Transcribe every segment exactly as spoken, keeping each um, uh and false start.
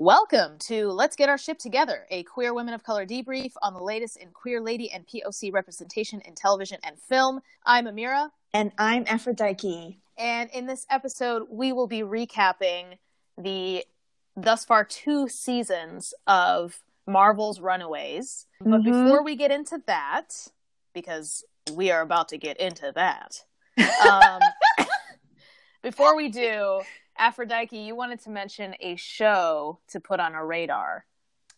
Welcome to Let's Get Our Ship Together, a queer women of color debrief on the latest in queer lady and P O C representation in television and film. I'm Amira. And I'm Aphrodite. And in this episode, we will be recapping the thus far two seasons of Marvel's Runaways. But mm-hmm. before we get into that, because we are about to get into that, um, before we do... Aphrodite, you wanted to mention a show to put on our radar.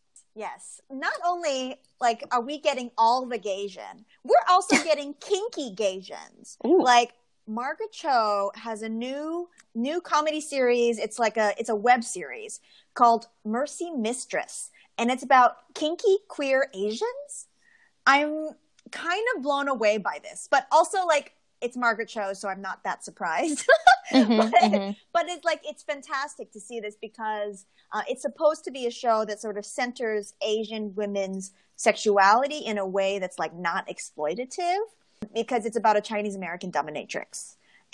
Yes. Not only, like, are we getting all the Gaysian, we're also getting kinky Gaysians. Ooh. Like, Margaret Cho has a new new comedy series. It's like a it's a web series called Mercy Mistress. And it's about kinky queer Asians. I'm kind of blown away by this. But also, like, it's Margaret Cho, so I'm not that surprised. mm-hmm, but, mm-hmm. but it's like, it's fantastic to see this because uh, it's supposed to be a show that sort of centers Asian women's sexuality in a way that's like not exploitative because it's about a Chinese American dominatrix.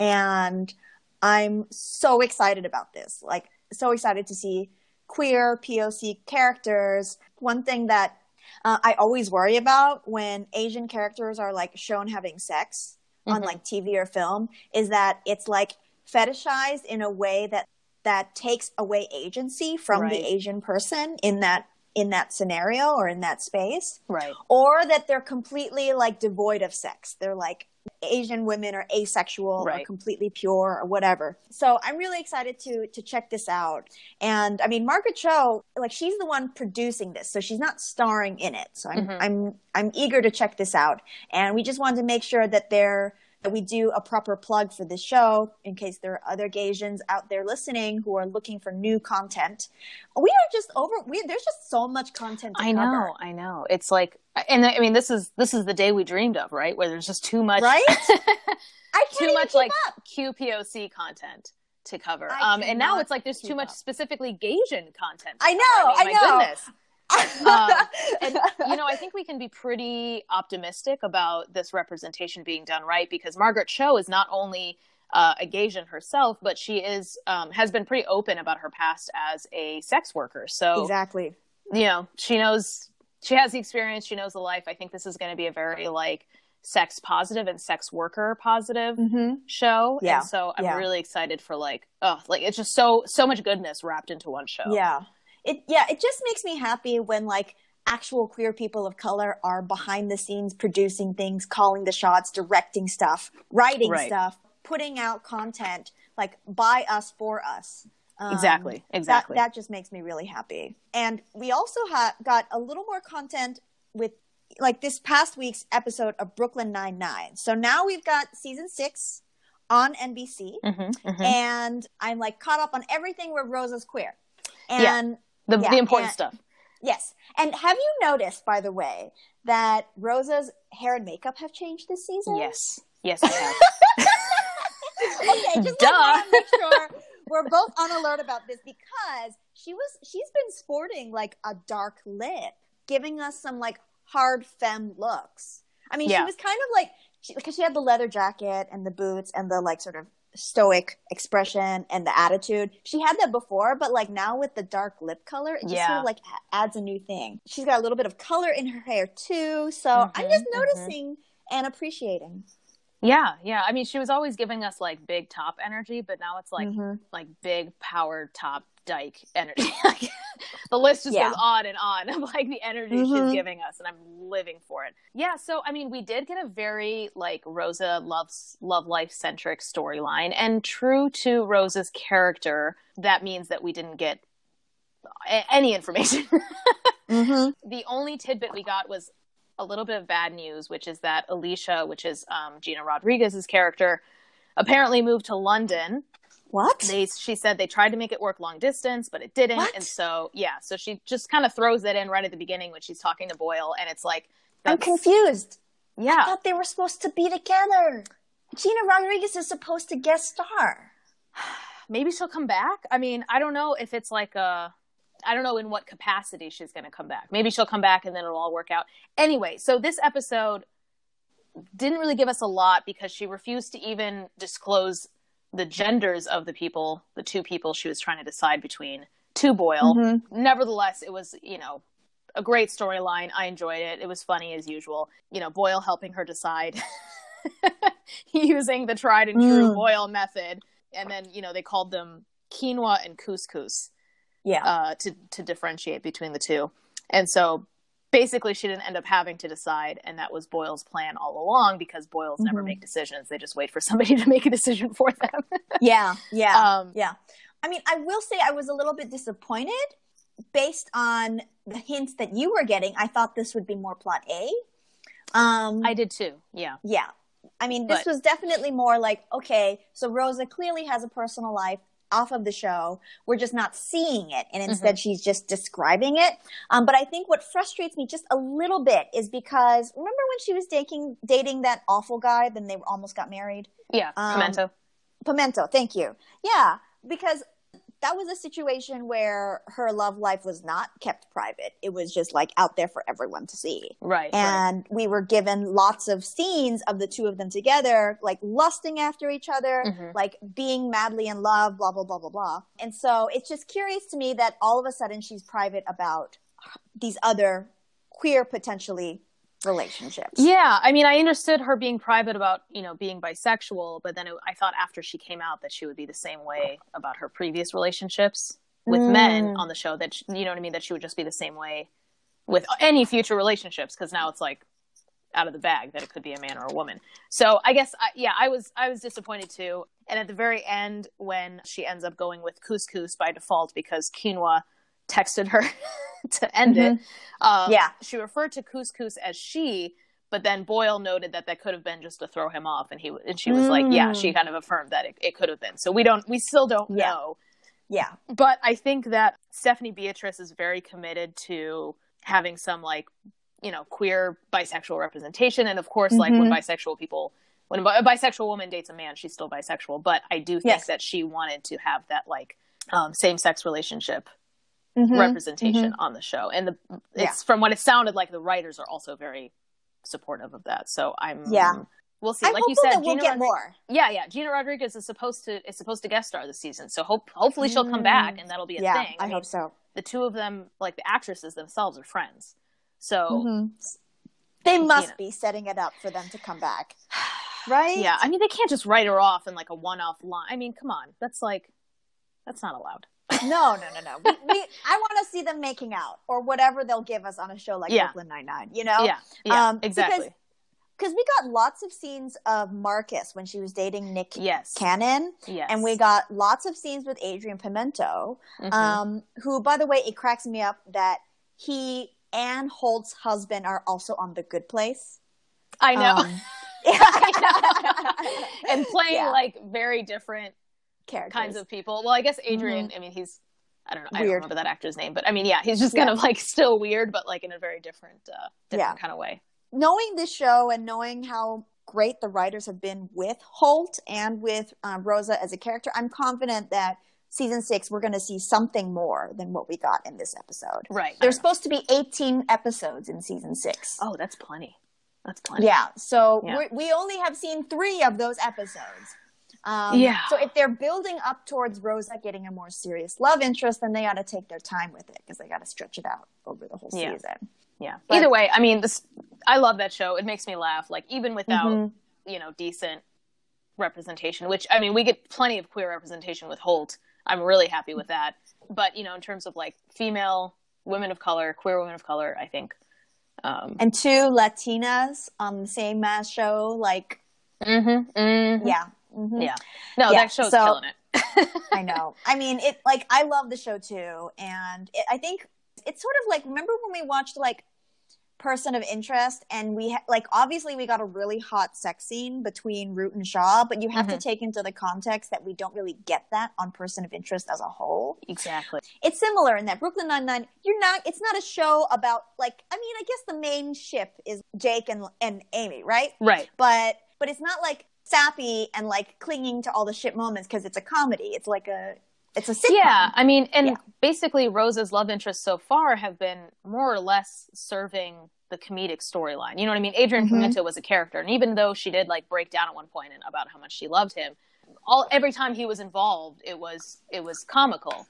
And I'm so excited about this. Like, so excited to see queer P O C characters. One thing that uh, I always worry about when Asian characters are like shown having sex on mm-hmm. like T V or film is that it's like fetishized in a way that that takes away agency from right. the Asian person in that in that scenario or in that space. Right. Or that they're completely like devoid of sex. They're like Asian women are asexual right. or completely pure or whatever. So I'm really excited to to check this out. And I mean, Margaret Cho, like she's the one producing this, so she's not starring in it. So I'm mm-hmm. I'm I'm eager to check this out. And we just wanted to make sure that there that we do a proper plug for this show in case there are other Gaysians out there listening who are looking for new content. We are just over. We, there's just so much content to I know, cover. I know. It's like, and I mean, this is this is the day we dreamed of, right? Where there's just too much, right? I can't too even much keep like up. Q P O C content to cover. I Um, and now it's like there's too much up. specifically Gaysian content. I know, I, mean, I my know. Goodness. um, and you know, I think we can be pretty optimistic about this representation being done right because Margaret Cho is not only uh, a Gaysian herself, but she is um, has been pretty open about her past as a sex worker. So exactly, you know, she knows she has the experience, she knows the life. I think this is going to be a very like sex positive and sex worker positive mm-hmm. show. Yeah, and so I'm yeah. really excited for like oh, like it's just so so much goodness wrapped into one show. Yeah. It yeah, it just makes me happy when like actual queer people of color are behind the scenes producing things, calling the shots, directing stuff, writing right. stuff, putting out content like by us for us. Um, exactly, exactly. That, that just makes me really happy. And we also ha- got a little more content with like this past week's episode of Brooklyn Nine-Nine. So now we've got season six on N B C, mm-hmm, mm-hmm. and I'm like caught up on everything where Rosa's queer. And yeah. The, yeah, the important and, stuff. Yes. And have you noticed, by the way, that Rosa's hair and makeup have changed this season? Yes. Yes, I have. Okay, just Duh. want to make sure we're both on alert about this because she was she's been sporting like a dark lip, giving us some like hard femme looks. I mean, yeah. she was kind of like because she, she had the leather jacket and the boots and the like sort of stoic expression and the attitude. She had that before, but like now with the dark lip color, it just yeah. sort of like adds a new thing. She's got a little bit of color in her hair too, so mm-hmm, I'm just mm-hmm. noticing and appreciating. Yeah, yeah. I mean, she was always giving us like big top energy, but now it's like mm-hmm. like big power top dyke energy. Like, the list just yeah. goes on and on of like the energy mm-hmm. she's giving us, and I'm living for it. Yeah. So I mean, we did get a very like Rosa loves love life centric storyline, and true to Rosa's character, that means that we didn't get a- any information. mm-hmm. The only tidbit we got was a little bit of bad news, which is that Alicia, which is um, Gina Rodriguez's character, apparently moved to London. What? They, she said they tried to make it work long distance, but it didn't. What? And so, yeah, so she just kind of throws that in right at the beginning when she's talking to Boyle. And it's like, I'm confused. Yeah. I thought they were supposed to be together. Gina Rodriguez is supposed to guest star. Maybe she'll come back. I mean, I don't know if it's like a, I don't know in what capacity she's going to come back. Maybe she'll come back and then it'll all work out. Anyway, so this episode didn't really give us a lot because she refused to even disclose the genders of the people, the two people she was trying to decide between to Boyle. Mm-hmm. Nevertheless, it was, you know, a great storyline. I enjoyed it. It was funny as usual. You know, Boyle helping her decide using the tried and true Mm. Boyle method. And then, you know, they called them quinoa and couscous Yeah. uh, to, to differentiate between the two. And so basically she didn't end up having to decide. And that was Boyle's plan all along, because Boyles Mm-hmm. never make decisions. They just wait for somebody to make a decision for them. Yeah. Yeah. Um, yeah. I mean, I will say I was a little bit disappointed based on the hints that you were getting. I thought this would be more plot A. Um, I did too. Yeah. Yeah. I mean, this But- was definitely more like, okay, so Rosa clearly has a personal life off of the show. We're just not seeing it. And instead Mm-hmm. she's just describing it. Um, but I think what frustrates me just a little bit is because remember when she was dating, dating that awful guy, then they almost got married? Yeah. Um, Pimento. Pimento, thank you. Yeah, because that was a situation where her love life was not kept private. It was just like out there for everyone to see. Right. And right. we were given lots of scenes of the two of them together, like lusting after each other, Mhm. like being madly in love, blah, blah, blah, blah, blah. And so it's just curious to me that all of a sudden she's private about these other queer, potentially, relationships. Yeah, I mean, I understood her being private about, you know, being bisexual, but then it, I thought after she came out that she would be the same way about her previous relationships with Mm. men on the show, that, she, you know what I mean, that she would just be the same way with any future relationships, because now it's like out of the bag that it could be a man or a woman. So I guess, I, yeah, I was I was disappointed too. And at the very end, when she ends up going with couscous by default because quinoa texted her to end Mhm. it. Um, Yeah. She referred to couscous as she, but then Boyle noted that that could have been just to throw him off. And he and she was like, yeah, she kind of affirmed that it, it could have been. So we don't, we still don't Yeah. know. Yeah. But I think that Stephanie Beatrice is very committed to having some, like, you know, queer bisexual representation. And of course, like when Mhm. bisexual people, when a bi- a bisexual woman dates a man, she's still bisexual. But I do think Yes. that she wanted to have that, like, um, same-sex relationship Mhm. representation Mhm. on the show. And the Yeah. it's from what it sounded like, the writers are also very supportive of that. So I'm Yeah. we'll see. I'm like you hopeful said, that we'll Gina get Rodri- more. Yeah, yeah. Gina Rodriguez is supposed to is supposed to guest star this season. So hope hopefully she'll come back and that'll be a Mm. Yeah, thing. I, mean, hope so. the two of them, like the actresses themselves, are friends. So Mhm. They must know. be setting it up for them to come back. Right? yeah, I mean, they can't just write her off in like a one-off line. I mean, come on. That's like that's not allowed. No, no, no, no. We, we, I want to see them making out or whatever they'll give us on a show like Yeah. Brooklyn Nine-Nine, you know? Yeah, yeah, Um, exactly. Because we got lots of scenes of Marcus when she was dating Nick Yes. Cannon. Yes. And we got lots of scenes with Adrian Pimento, Mhm. um, who, by the way, it cracks me up that he and Holt's husband are also on The Good Place. I know. Um, and playing Yeah. like very different Characters. kinds of people. Well, I guess Adrian, I mean, he's, I don't know, I don't Weird. remember that actor's name, but I mean, yeah, he's just kind Yeah. of like still weird, but like in a very different, uh, different Yeah. kind of way. Knowing this show and knowing how great the writers have been with Holt and with um, Rosa as a character, I'm confident that season six, we're going to see something more than what we got in this episode. Right. There's supposed to be eighteen episodes in season six. Oh, that's plenty. That's plenty. Yeah. So Yeah. We're, we only have seen three of those episodes. Um, Yeah. So if they're building up towards Rosa getting a more serious love interest, then they got to take their time with it because they got to stretch it out over the whole Yeah. season. Yeah. But- Either way, I mean, this, I love that show. It makes me laugh. Like, even without, Mhm. you know, decent representation, which, I mean, we get plenty of queer representation with Holt. I'm really happy with that. But, you know, in terms of like female, women of color, queer women of color, I think. Um, And two Latinas on the same mass show, like, mhm, mhm. yeah. Mhm. Yeah. No, Yeah, that show's so- killing it. I know. I mean, it like I love the show too, and it, I think it's sort of like remember when we watched like Person of Interest, and we ha- like obviously we got a really hot sex scene between Root and Shaw, but you have to Mhm. take into the context that we don't really get that on Person of Interest as a whole. Exactly. It's similar in that Brooklyn Nine-Nine, you're not. It's not a show about like. I mean, I guess the main ship is Jake and and Amy, right? Right. But but it's not like sappy and like clinging to all the shit moments because it's a comedy. It's like a it's a sitcom. Yeah, I mean, and Yeah. basically Rosa's love interests so far have been more or less serving the comedic storyline. You know what I mean? Adrian Mhm. Pimento was a character, and even though she did like break down at one point and about how much she loved him, all every time he was involved, it was it was comical.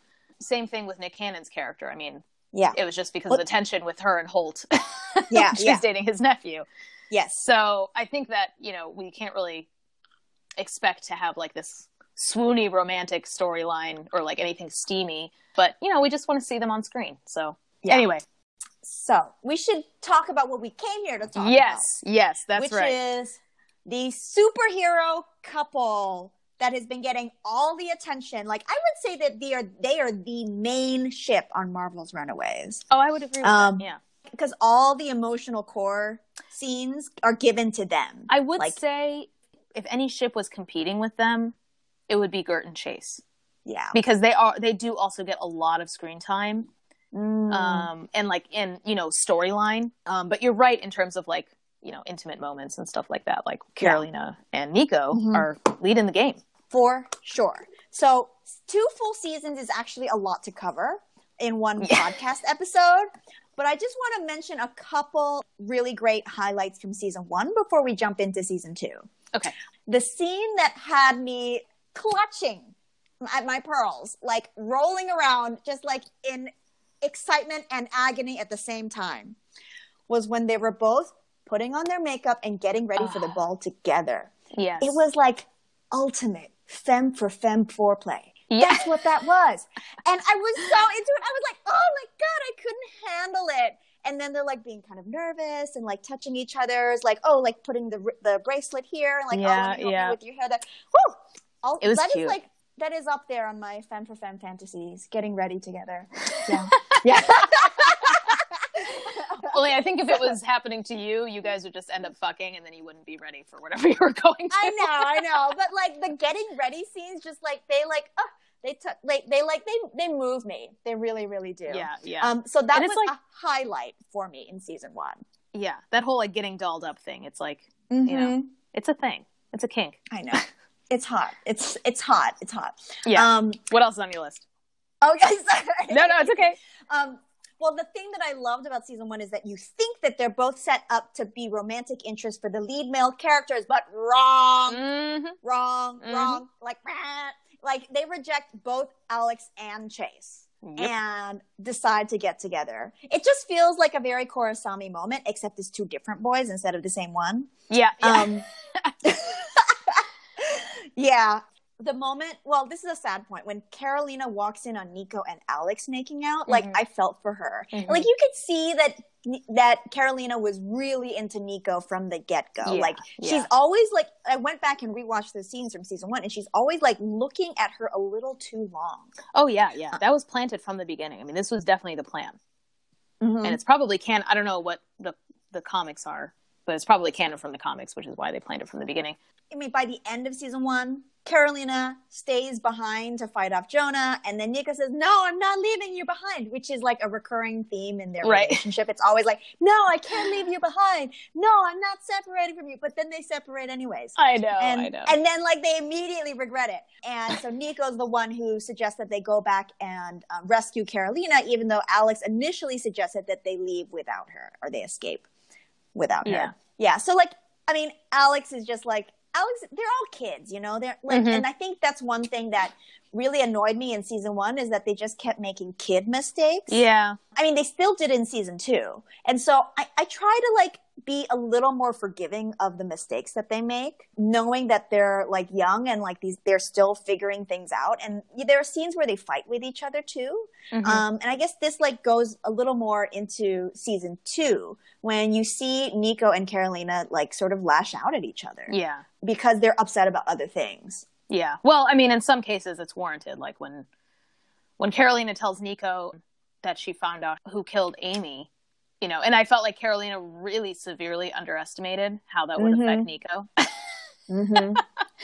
same thing with Nick Cannon's character. I mean, yeah, it was just because well, of the tension with her and Holt. Yeah, she's yeah. dating his nephew. Yes. So I think that, you know, we can't really expect to have like this swoony romantic storyline or like anything steamy, but you know, we just want to see them on screen. So yeah. anyway, so we should talk about what we came here to talk yes, about. Yes, yes, that's which right. Which is the superhero couple that has been getting all the attention. Like, I would say that they are they are the main ship on Marvel's Runaways. Oh, I would agree with um, that. Yeah. Because all the emotional core scenes are given to them. I would like, say if any ship was competing with them, it would be Gert and Chase. Yeah. Because they are they do also get a lot of screen time. Mm. Um, and like in, you know, storyline. Um, but you're right in terms of like, you know, intimate moments and stuff like that. Like Carolina yeah. and Nico mm-hmm. are leading the game. For sure. So two full seasons is actually a lot to cover in one yeah. podcast episode. But I just want to mention a couple really great highlights from season one before we jump into season two. Okay. The scene that had me clutching at my pearls, like rolling around, just like in excitement and agony at the same time, was when they were both putting on their makeup and getting ready oh. for the ball together. Yes. It was like ultimate femme for femme foreplay. Yeah. That's what that was. And I was so into it. I was like, oh my God, I couldn't handle it. And then they're like being kind of nervous and like touching each other's, like, oh, like putting the the bracelet here and like, yeah, oh, let me help yeah. you with your hair. That, woo! All, it was that cute. is like, that is up there on my femme for femme fantasies, getting ready together. Yeah. yeah. Only I think if it was happening to you, you guys would just end up fucking and then you wouldn't be ready for whatever you were going to. I know, I know. But like the getting ready scenes, just like they like, uh, they t- like they like they they move me. They really, really do. Yeah, yeah. Um, so that and was like, a highlight for me in season one. Yeah, that whole like getting dolled up thing. It's like, mm-hmm. you know, it's a thing. It's a kink. I know. It's hot. It's it's hot. It's hot. Yeah. Um, what else is on your list? Okay, sorry. No, no, it's okay. Um, well, the thing that I loved about season one is that you think that they're both set up to be romantic interests for the lead male characters, but wrong, mm-hmm. wrong, mm-hmm. wrong. Like, like they reject both Alex and Chase yep. and decide to get together. It just feels like a very Korosami moment, except it's two different boys instead of the same one. Yeah. yeah. Um, yeah. The moment, well, this is a sad point. When Carolina walks in on Nico and Alex making out, like, mm-hmm. I felt for her. Mm-hmm. Like, you could see that that Carolina was really into Nico from the get-go. Yeah, like, yeah. she's always, like, I went back and rewatched the scenes from season one, and she's always, like, looking at her a little too long. Oh, yeah, yeah. That was planted from the beginning. I mean, this was definitely the plan. Mm-hmm. And it's probably canon. I don't know what the, the comics are, but it's probably canon from the comics, which is why they planned it from the beginning. I mean, by the end of season one, Carolina stays behind to fight off Jonah, and then Nico says, no, I'm not leaving you behind, which is like a recurring theme in their right. relationship. It's always like, no, I can't leave you behind. No, I'm not separating from you. But then they separate anyways. I know, and, I know. And then like they immediately regret it. And so Nico's the one who suggests that they go back and um, rescue Carolina, even though Alex initially suggested that they leave without her or they escape without yeah. her. Yeah. So like, I mean, Alex is just like, Alex, they're all kids, you know, they're like, mm-hmm. and I think that's one thing that really annoyed me in season one is that they just kept making kid mistakes. Yeah. I mean, they still did in season two. And so I, I try to like be a little more forgiving of the mistakes that they make, knowing that they're like young and like these, they're still figuring things out. And there are scenes where they fight with each other too. Mm-hmm. Um, and I guess this like goes a little more into season two when you see Nico and Carolina like sort of lash out at each other. Yeah. Because they're upset about other things. Yeah. Well, I mean, in some cases it's warranted. Like when, when Carolina tells Nico that she found out who killed Amy, you know, and I felt like Carolina really severely underestimated how that would mm-hmm. affect Nico. mm-hmm.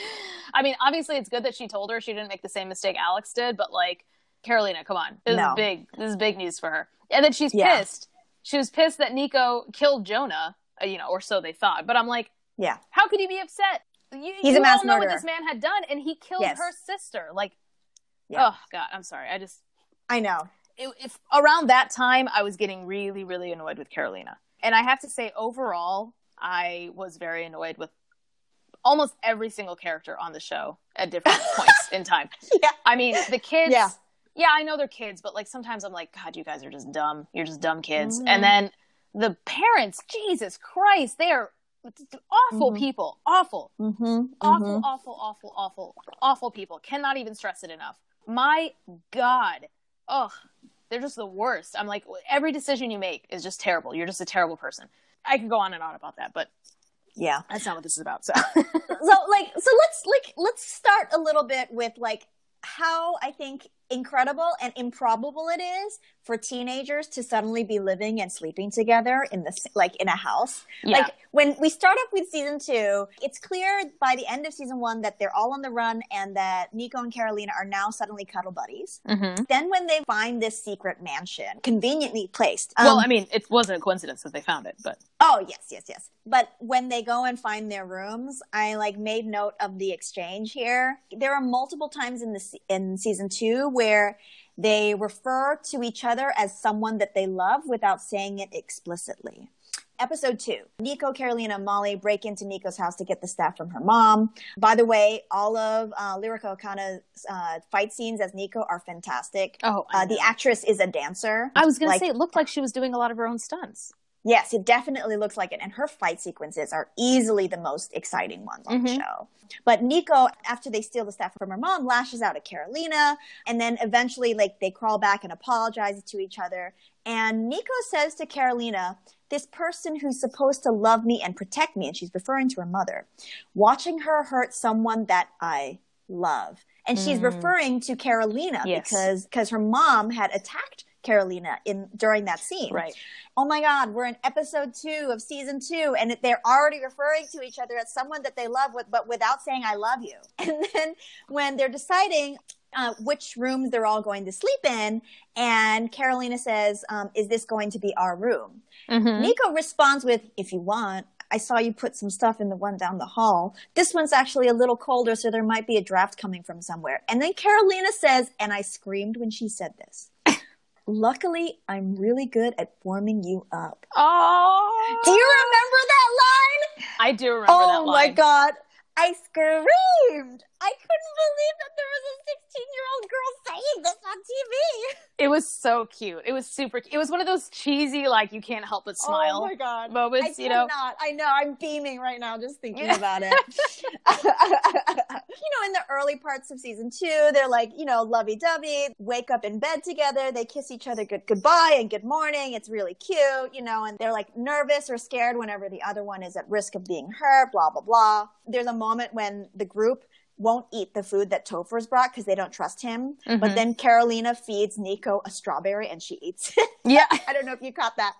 I mean, obviously it's good that she told her she didn't make the same mistake Alex did, but like, Carolina, come on. This no. is big. This is big news for her. And then she's yeah. pissed. She was pissed that Nico killed Jonah, uh, you know, or so they thought. But I'm like, yeah, how could he be upset? You, He's you a mass all know murderer. what this man had done, and he killed yes. her sister. Like, yeah. oh, God, I'm sorry. I just... I know. It, if around that time, I was getting really, really annoyed with Carolina. And I have to say, overall, I was very annoyed with almost every single character on the show at different points in time. Yeah. I mean, the kids, yeah. yeah, I know they're kids, but like sometimes I'm like, God, you guys are just dumb. You're just dumb kids. Mm-hmm. And then the parents, Jesus Christ, they are awful mm-hmm. people. Awful. Mm-hmm. Awful, mm-hmm. awful, awful, awful, awful people. Cannot even stress it enough. My God. Ugh. They're just the worst. I'm like, every decision you make is just terrible. You're just a terrible person. I could go on and on about that, but yeah, that's not what this is about. So, so like, so let's like let's start a little bit with like how I think incredible and improbable it is for teenagers to suddenly be living and sleeping together in the like in a house. Yeah. Like when we start off with season two, it's clear by the end of season one that they're all on the run and that Nico and Carolina are now suddenly cuddle buddies. Mm-hmm. Then when they find this secret mansion, conveniently placed. Um, well, um, I mean, it wasn't a coincidence that they found it, but. Oh, yes, yes, yes. But when they go and find their rooms, I like made note of the exchange here. There are multiple times in the in season two where they refer to each other as someone that they love without saying it explicitly. Episode two, Nico, Carolina, and Molly break into Nico's house to get the staff from her mom. By the way, all of uh, Lyrica Okana's uh, fight scenes as Nico are fantastic. Oh, uh, the actress is a dancer. I was going like, to say, it looked like she was doing a lot of her own stunts. Yes, it definitely looks like it. And her fight sequences are easily the most exciting ones on mm-hmm. the show. But Nico, after they steal the staff from her mom, lashes out at Carolina. And then eventually, like, they crawl back and apologize to each other. And Nico says to Carolina, this person who's supposed to love me and protect me, and she's referring to her mother, watching her hurt someone that I love. And mm. she's referring to Carolina yes. because because her mom had attacked Carolina in during that scene. Right. Oh my God, we're in episode two of season two, and they're already referring to each other as someone that they love, with, but without saying "I love you." And then when they're deciding uh, which rooms they're all going to sleep in, and Carolina says, um, "Is this going to be our room?" Mm-hmm. Nico responds with, "If you want. I saw you put some stuff in the one down the hall. This one's actually a little colder, so there might be a draft coming from somewhere." And then Carolina says, and I screamed when she said this, "Luckily, I'm really good at warming you up." Oh! Do you remember that line? I do remember oh, that line. Oh my God. I screamed. I couldn't believe that there was a sixteen-year-old girl saying this on T V. It was so cute. It was super cute. It was one of those cheesy, like, you can't help but smile oh my God. moments, I you know? not. I know. I'm beaming right now just thinking about it. You know, in the early parts of season two, they're like, you know, lovey-dovey, wake up in bed together. They kiss each other good goodbye and good morning. It's really cute, you know, and they're like nervous or scared whenever the other one is at risk of being hurt, blah, blah, blah. There's a moment when the group won't eat the food that Topher's brought because they don't trust him. Mm-hmm. But then Carolina feeds Nico a strawberry and she eats it. Yeah. I don't know if you caught that.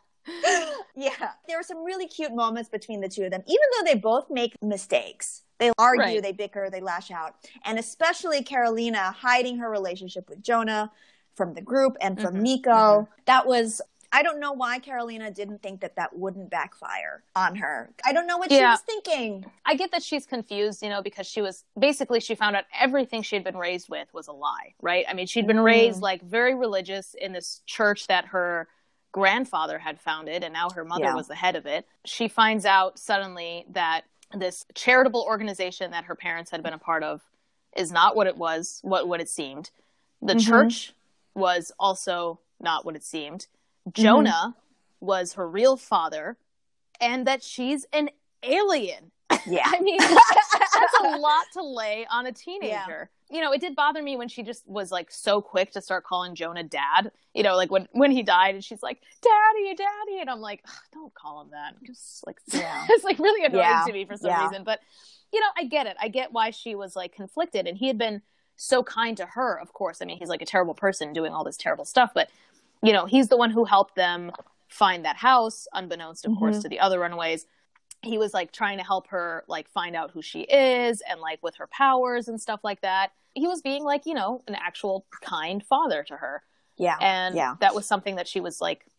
Yeah. There were some really cute moments between the two of them, even though they both make mistakes. They argue, right. They bicker, they lash out. And especially Carolina hiding her relationship with Jonah from the group and from mm-hmm. Nico. Mm-hmm. That was... I don't know why Carolina didn't think that that wouldn't backfire on her. I don't know what yeah. she was thinking. I get that she's confused, you know, because she was basically she found out everything she had been raised with was a lie, right? I mean, she'd been mm. raised like very religious in this church that her grandfather had founded, and now her mother yeah. was the head of it. She finds out suddenly that this charitable organization that her parents had been a part of is not what it was, what, what it seemed. The mm-hmm. church was also not what it seemed. Jonah mm-hmm. was her real father, and that she's an alien. Yeah. I mean, that's a lot to lay on a teenager. Yeah. You know, it did bother me when she just was like so quick to start calling Jonah dad. You know, like when, when he died and she's like, daddy, daddy. And I'm like, don't call him that. Just like, yeah. It's like really annoying yeah. to me for some yeah. reason. But, you know, I get it. I get why she was like conflicted. And he had been so kind to her, of course. I mean, he's like a terrible person doing all this terrible stuff, but you know, he's the one who helped them find that house, unbeknownst, of mm-hmm. course, to the other runaways. He was, like, trying to help her, like, find out who she is and, like, with her powers and stuff like that. He was being, like, you know, an actual kind father to her. Yeah. And yeah. that was something that she was, like,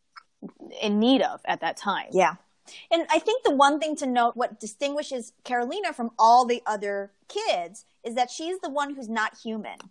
in need of at that time. Yeah. And I think the one thing to note, what distinguishes Carolina from all the other kids, is that she's the one who's not human. Right.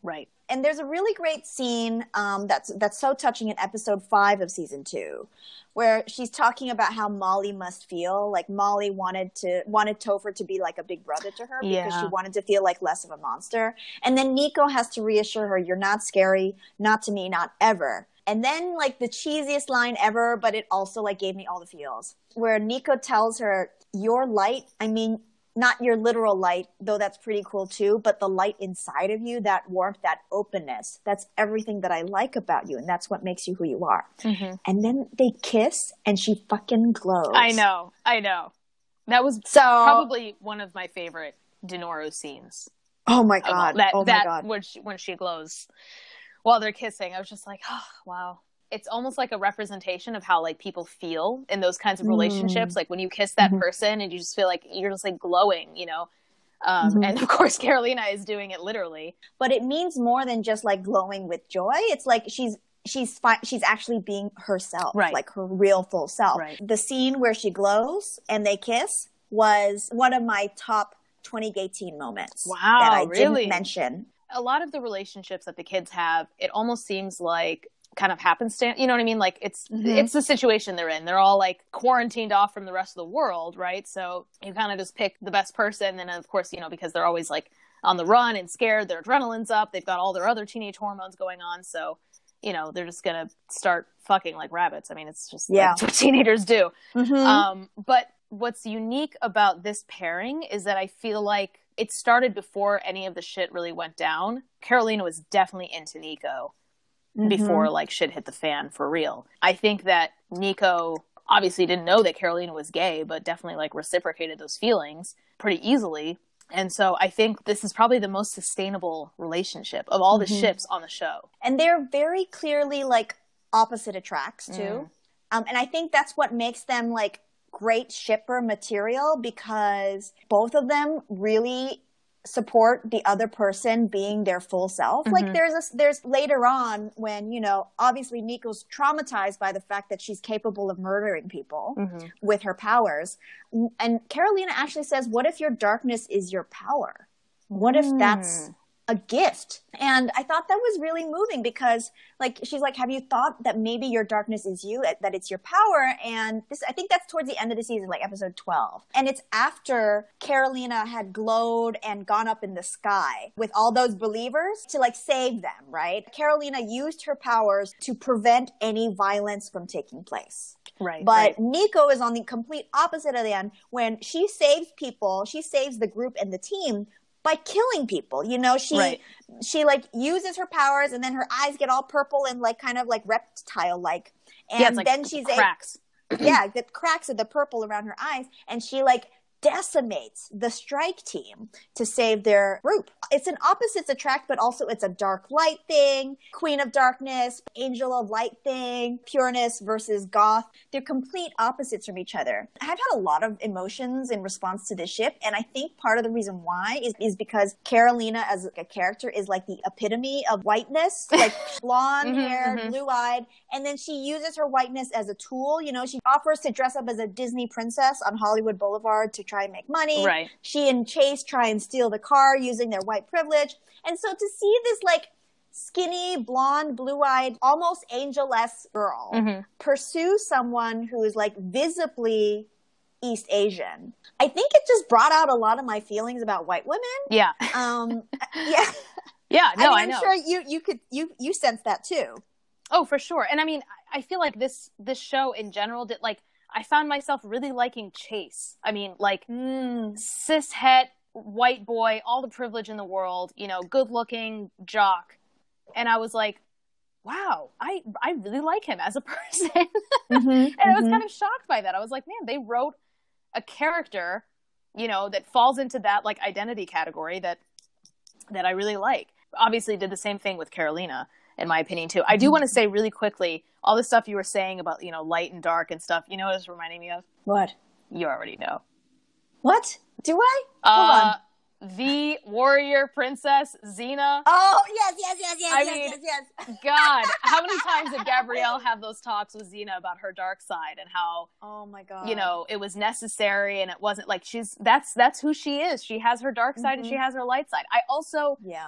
And there's a really great scene um, that's that's so touching in episode five of season two, where she's talking about how Molly must feel. Like Molly wanted to wanted Topher to be like a big brother to her Yeah. because she wanted to feel like less of a monster. And then Nico has to reassure her, "You're not scary, not to me, not ever." And then like the cheesiest line ever, but it also like gave me all the feels, where Nico tells her, "Your light, I mean, not your literal light, though that's pretty cool too, but the light inside of you, that warmth, that openness, that's everything that I like about you. And that's what makes you who you are." Mm-hmm. And then they kiss and she fucking glows. I know. I know. That was so, probably one of my favorite Denoro scenes. Oh my God. That, oh that, my God. When she, when she glows while they're kissing, I was just like, oh, wow. It's almost like a representation of how like people feel in those kinds of relationships. Mm. Like when you kiss that mm-hmm. person and you just feel like you're just like glowing, you know? Um, mm-hmm. And of course, Carolina is doing it literally. But it means more than just like glowing with joy. It's like she's she's fi- she's actually being herself, right. like her real full self. Right. The scene where she glows and they kiss was one of my top twenty eighteen moments. Wow, that I really? didn't mention. A lot of the relationships that the kids have, it almost seems like kind of happenstance, you know what I mean? Like it's mm-hmm. it's the situation they're in. They're all like quarantined off from the rest of the world, right? So you kind of just pick the best person, and of course, you know, because they're always like on the run and scared, their adrenaline's up, they've got all their other teenage hormones going on, so you know they're just gonna start fucking like rabbits. I mean, it's just yeah. like, what teenagers do. Mm-hmm. Um, but what's unique about this pairing is that I feel like it started before any of the shit really went down. Carolina was definitely into Nico. Mm-hmm. Before like shit hit the fan for real. I think that Nico obviously didn't know that Carolina was gay, but definitely like reciprocated those feelings pretty easily. And so I think this is probably the most sustainable relationship of all mm-hmm. the ships on the show. And they're very clearly like opposite attracts too. Mm. Um, and I think that's what makes them like great shipper material, because both of them really support the other person being their full self. Mm-hmm. Like there's a, there's later on when, you know, obviously Nico's traumatized by the fact that she's capable of murdering people mm-hmm. with her powers. And Carolina actually says, what if your darkness is your power? What mm. if that's a gift? And I thought that was really moving, because like she's like, have you thought that maybe your darkness is you, that it's your power? And this, I think that's towards the end of the season, like episode twelve. And it's after Carolina had glowed and gone up in the sky with all those believers to like save them, right? Carolina used her powers to prevent any violence from taking place. Right. But right. Nico is on the complete opposite of the end. When she saves people, she saves the group and the team by killing people. You know, she right. she like uses her powers, and then her eyes get all purple and like kind of like reptile like, and yeah, like then she's cracks. A, yeah, the cracks of the purple around her eyes, and she like decimates the strike team to save their group. It's an opposites attract, but also it's a dark light thing, Queen of Darkness, Angel of Light thing, pureness versus goth. They're complete opposites from each other. I've had a lot of emotions in response to this ship, and I think part of the reason why is, is because Carolina as a character is like the epitome of whiteness, like blonde mm-hmm, haired, mm-hmm. blue eyed, and then she uses her whiteness as a tool. You know, she offers to dress up as a Disney princess on Hollywood Boulevard to try and make money. Right. She and Chase try and steal the car using their white privilege. And so to see this like skinny, blonde, blue-eyed, almost angel-esque girl mm-hmm. pursue someone who is like visibly East Asian, I think it just brought out a lot of my feelings about white women. Yeah. Um, yeah. Yeah, no, I, mean, I know. I'm sure you, you could, you, you sense that too. Oh, for sure. And I mean, I feel like this, this show in general did like, I found myself really liking Chase. I mean, like, mm, cis-het, white boy, all the privilege in the world, you know, good-looking jock. And I was like, wow, I I really like him as a person. Mm-hmm, and mm-hmm. I was kind of shocked by that. I was like, man, they wrote a character, you know, that falls into that, like, identity category that that I really like. Obviously did the same thing with Carolina, in my opinion, too. I do want to say really quickly, all the stuff you were saying about, you know, light and dark and stuff, you know what it's reminding me of? What? You already know. What? Do I? Hold uh, on. The warrior princess, Xena. Oh, yes, yes, yes, yes, I yes, mean, yes, yes. God, how many times did Gabrielle have those talks with Xena about her dark side and how, oh my God, you know, it was necessary and it wasn't like she's, that's, that's who she is. She has her dark side mm-hmm. and she has her light side. I also yeah.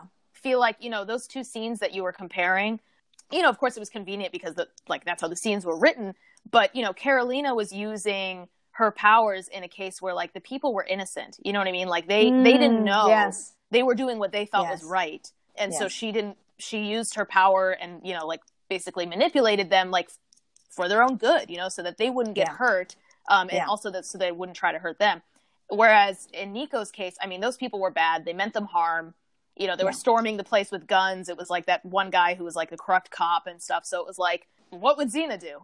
feel like, you know, those two scenes that you were comparing, you know, of course it was convenient because the, like that's how the scenes were written. But, you know, Carolina was using her powers in a case where like the people were innocent. You know what I mean? Like they, mm, they didn't know. Yes. They were doing what they thought yes. was right. And yes. so she didn't, she used her power and, you know, like basically manipulated them like for their own good, you know, so that they wouldn't get yeah. hurt. Um, and yeah. also that so they wouldn't try to hurt them. Whereas in Nico's case, I mean, those people were bad. They meant them harm. You know, they yeah. were storming the place with guns. It was like that one guy who was like a corrupt cop and stuff. So it was like, what would Xena do?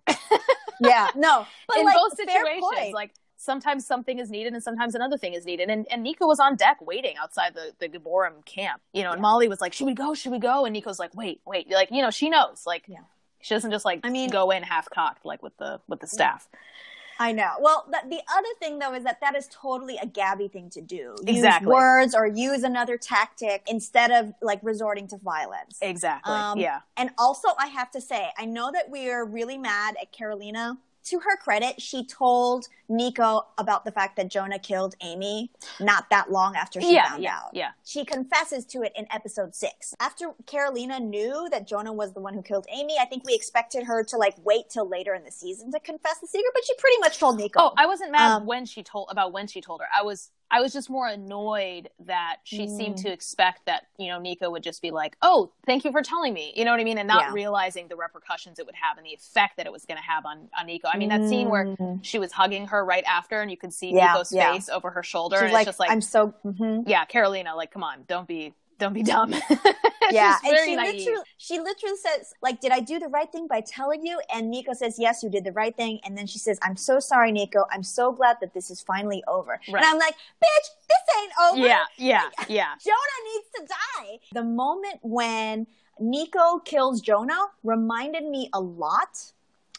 yeah, no. But in like, both situations, like sometimes something is needed and sometimes another thing is needed. And, and Nico was on deck waiting outside the, the Gaborim camp, you know, and yeah. Molly was like, should we go? Should we go? And Nico's like, wait, wait. Like, you know, she knows. Like, yeah. she doesn't just like I mean, go in half cocked, like with the with the staff. Yeah. I know. Well, the, the other thing, though, is that that is totally a Gabby thing to do. Use exactly. words or use another tactic instead of, like, resorting to violence. Exactly. Um, yeah. And also, I have to say, I know that we are really mad at Carolina. To her credit, she told Nico about the fact that Jonah killed Amy not that long after she yeah, found yeah, out. Yeah. She confesses to it in episode six. After Carolina knew that Jonah was the one who killed Amy, I think we expected her to like wait till later in the season to confess the secret, but she pretty much told Nico. Oh, I wasn't mad um, when she told about when she told her. I was I was just more annoyed that she mm. seemed to expect that, you know, Nico would just be like, oh, thank you for telling me. You know what I mean? And not yeah. realizing the repercussions it would have and the effect that it was going to have on, on Nico. I mean, that mm. scene where she was hugging her right after and you could see yeah, Nico's yeah. face over her shoulder. She's and like, it's just like, I'm so, mm-hmm. yeah, Carolina, like, come on, don't be, don't be dumb. yeah. And very she naive. literally, she literally says, like, did I do the right thing by telling you? And Nico says, yes, you did the right thing. And then she says, I'm so sorry, Nico. I'm so glad that this is finally over. Right. And I'm like, bitch, this ain't over. Yeah, yeah, like, yeah. Jonah needs to die. The moment when Nico kills Jonah reminded me a lot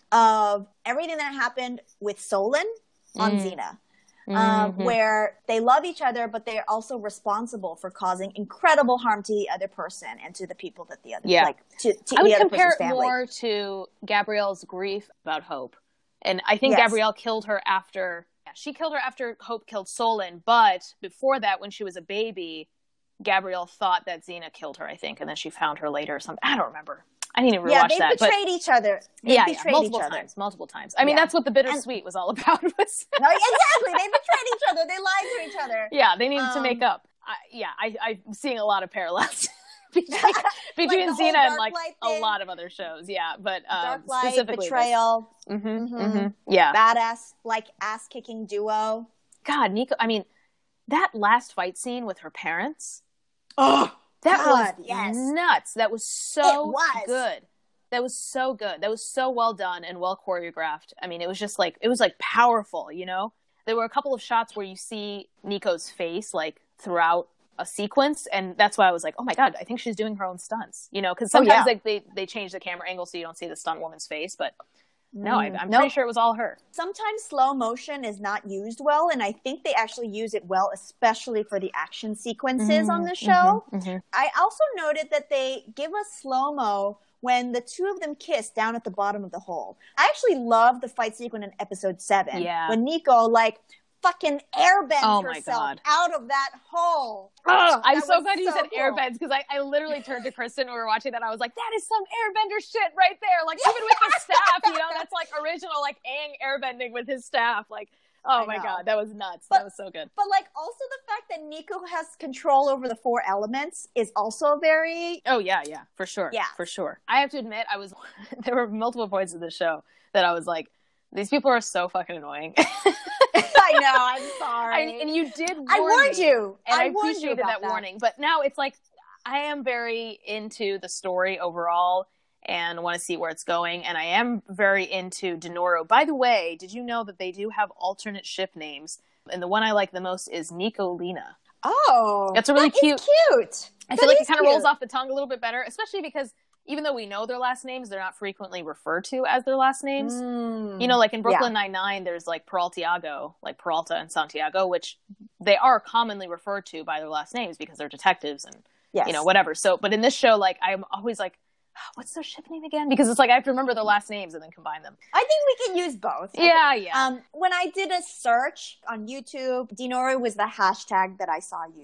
of everything that happened with Solon on mm. Xena. Um, mm-hmm. Where they love each other, but they're also responsible for causing incredible harm to the other person and to the people that the other, yeah. like, to, to I would the other compare person's it family. more to Gabrielle's grief about Hope. And I think yes. Gabrielle killed her after, yeah, she killed her after Hope killed Solon, but before that, when she was a baby, Gabrielle thought that Xena killed her, I think, and then she found her later or something. I don't remember. I need to rewatch yeah, they that. betrayed but, each other. They yeah, betrayed yeah, multiple each other. times, multiple times. I mean, yeah. that's what the bittersweet and, was all about. Was no, exactly. They betrayed each other. They lied to each other. Yeah, they needed um, to make up. I, yeah, I, I'm seeing a lot of parallels between, between like Xena and like a lot of other shows. Yeah, but um, Dark Light, specifically Betrayal. Mm-hmm, mm-hmm. Mm-hmm. Yeah, badass, like ass kicking duo. God, Nico. I mean, that last fight scene with her parents. Oh, that God, was yes. nuts. That was so it was. good. That was so good. That was so well done and well choreographed. I mean, it was just like, it was like powerful, you know? There were a couple of shots where you see Nico's face like throughout a sequence. And that's why I was like, oh my God, I think she's doing her own stunts, you know? Cause sometimes oh, yeah. like they, they change the camera angle so you don't see the stunt woman's face, but no, I, I'm nope. pretty sure it was all her. Sometimes slow motion is not used well. And I think they actually use it well, especially for the action sequences mm-hmm, on the show. Mm-hmm, mm-hmm. I also noted that they give us slow-mo when the two of them kiss down at the bottom of the hole. I actually love the fight sequence in episode seven. Yeah. When Nico, like, fucking airbends oh my herself God. out of that hole. Oh, I'm so glad so you said cool. airbends because I, I literally turned to Kristen when we were watching that. I was like, that is some airbender shit right there. Like, even with the staff, you know, that's like original, like, Aang airbending with his staff. Like, oh my God, that was nuts. But, that was so good. But like also the fact that Nico has control over the four elements is also very... Oh yeah, yeah, for sure. Yeah. For sure. I have to admit, I was, there were multiple points of the show that I was like, these people are so fucking annoying. I know, I'm sorry. I, and you did warn I warned me, you. And I, I appreciated that, that warning. But now it's like, I am very into the story overall and want to see where it's going. And I am very into Denoro. By the way, did you know that they do have alternate ship names? And the one I like the most is Nicolina. Oh, that's a really that cute. Is cute. I that feel like it kind of cute. rolls off the tongue a little bit better, especially because even though we know their last names, they're not frequently referred to as their last names. Mm. You know, like in Brooklyn yeah. Nine-Nine, there's like Peraltiago, like Peralta and Santiago, which they are commonly referred to by their last names because they're detectives and, yes. you know, whatever. So, but in this show, like, I'm always like, what's their ship name again? Because it's like I have to remember their last names and then combine them. I think we can use both. Yeah, yeah. Um, when I did a search on YouTube, Denoro was the hashtag that I saw used.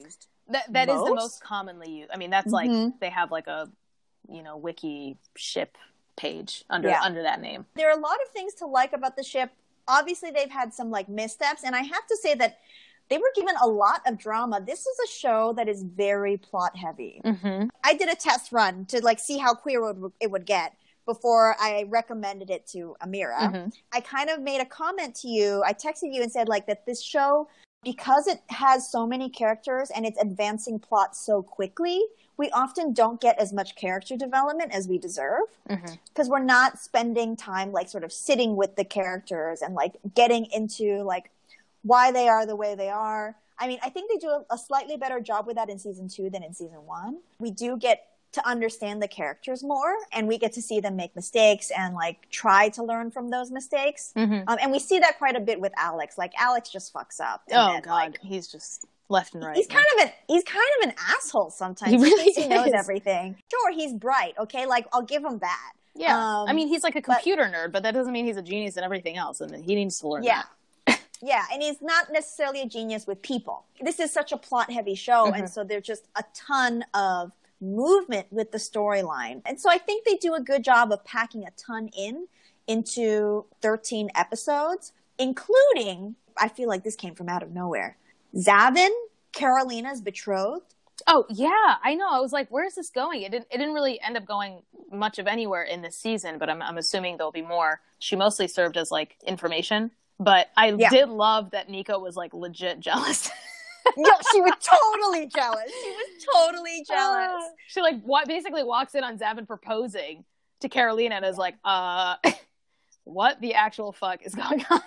That that most? is the most commonly used. I mean, that's like mm-hmm. they have like a, you know, wiki ship page under yeah. under that name. There are a lot of things to like about the ship. Obviously, they've had some like missteps, and I have to say that they were given a lot of drama. This is a show that is very plot heavy. Mm-hmm. I did a test run to like see how queer it would, it would get before I recommended it to Amira. Mm-hmm. I kind of made a comment to you. I texted you and said like that this show, because it has so many characters and it's advancing plot so quickly, we often don't get as much character development as we deserve because mm-hmm. we're not spending time like sort of sitting with the characters and like getting into like why they are the way they are. I mean, I think they do a, a slightly better job with that in season two than in season one. We do get to understand the characters more, and we get to see them make mistakes and like try to learn from those mistakes. Mm-hmm. Um, and we see that quite a bit with Alex. Like Alex just fucks up. Oh then, God, like, he's just left and right. He's kind of an he's kind of an asshole sometimes. He really he is. knows everything. Sure, he's bright. Okay, like I'll give him that. Yeah, um, I mean he's like a computer but, nerd, but that doesn't mean he's a genius in everything else, and he needs to learn yeah. that. Yeah, and he's not necessarily a genius with people. This is such a plot-heavy show, mm-hmm. and so there's just a ton of movement with the storyline. And so I think they do a good job of packing a ton in into thirteen episodes, including, I feel like this came from out of nowhere, Zavin, Carolina's betrothed. Oh, yeah, I know. I was like, where's this going? It didn't, it didn't really end up going much of anywhere in this season, but I'm, I'm assuming there'll be more. She mostly served as, like, information. But I yeah. did love that Nico was, like, legit jealous. No, she was totally jealous. She was totally jealous. Uh, she, like, what, basically walks in on Zavin proposing to Carolina and is like, uh, what the actual fuck is going on?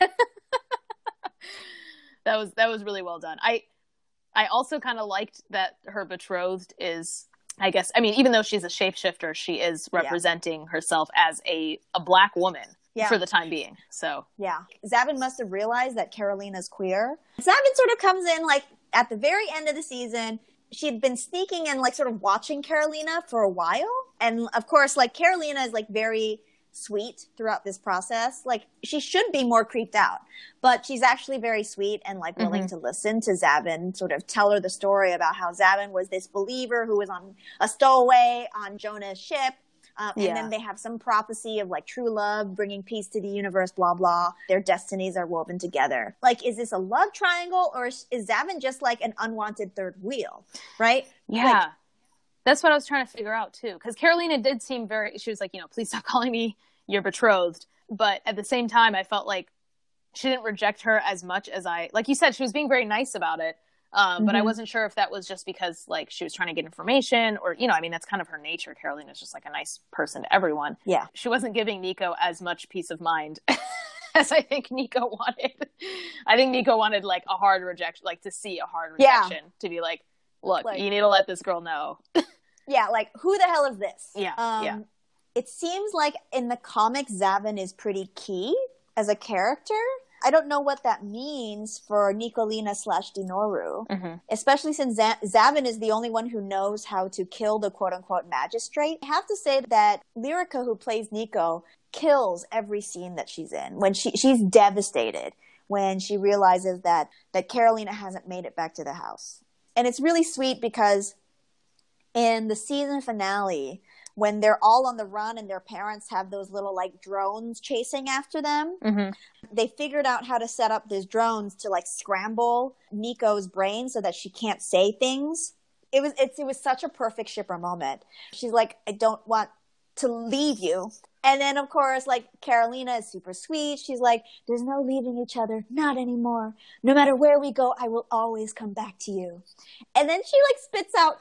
that was that was really well done. I I also kind of liked that her betrothed is, I guess, I mean, even though she's a shapeshifter, she is representing yeah. herself as a, a black woman. Yeah. For the time being, so. Yeah. Zavin must have realized that Carolina's queer. Zavin sort of comes in, like, at the very end of the season. She'd been sneaking and, like, sort of watching Carolina for a while. And, of course, like, Carolina is, like, very sweet throughout this process. Like, she should be more creeped out. But she's actually very sweet and, like, willing mm-hmm. to listen to Zavin, sort of tell her the story about how Zavin was this believer who was on a stowaway on Jonah's ship. Um, and yeah. then they have some prophecy of like true love, bringing peace to the universe, blah, blah. Their destinies are woven together. Like, is this a love triangle or is, is Zavin just like an unwanted third wheel? Right? Yeah. Like, that's what I was trying to figure out too. Because Carolina did seem very, she was like, you know, please stop calling me your betrothed. But at the same time, I felt like she didn't reject her as much as I, like you said, she was being very nice about it. Um, mm-hmm. But I wasn't sure if that was just because, like, she was trying to get information or, you know, I mean, that's kind of her nature. Carolina's just, like, a nice person to everyone. Yeah. She wasn't giving Nico as much peace of mind as I think Nico wanted. I think Nico wanted, like, a hard rejection, like, to see a hard rejection. Yeah. To be like, look, like, you need to let this girl know. Yeah, like, who the hell is this? Yeah, um, yeah. It seems like in the comics, Zavin is pretty key as a character. I don't know what that means for Nicolina slash Dinoru, mm-hmm. especially since Z- Zavin is the only one who knows how to kill the quote-unquote magistrate. I have to say that Lyrica, who plays Nico, kills every scene that she's in. When she she's devastated when she realizes that, that Carolina hasn't made it back to the house. And it's really sweet because in the season finale, when they're all on the run and their parents have those little like drones chasing after them, mm-hmm. they figured out how to set up these drones to like scramble Nico's brain so that she can't say things. It was it's, it was such a perfect shipper moment. She's like, I don't want to leave you. And then, of course, like Carolina is super sweet. She's like, there's no leaving each other. Not anymore. No matter where we go, I will always come back to you. And then she like spits out,